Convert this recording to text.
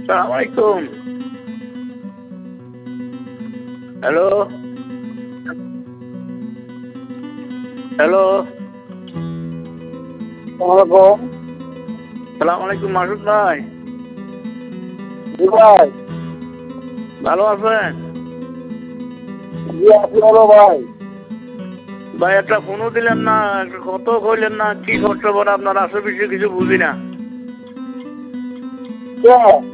আসসালামু আলাইকুম। Hello hello আসসালামু আলাইকুম মাসুদ ভাই। জি ভাই। ভালো আছেন? জি আছি ভালো ভাই। ভাই একটা ফোনও দিলেন না, একটা কত কইলেন না, কি করতে পারে আপনার আশেপাশে কিছু বুঝি না। কে?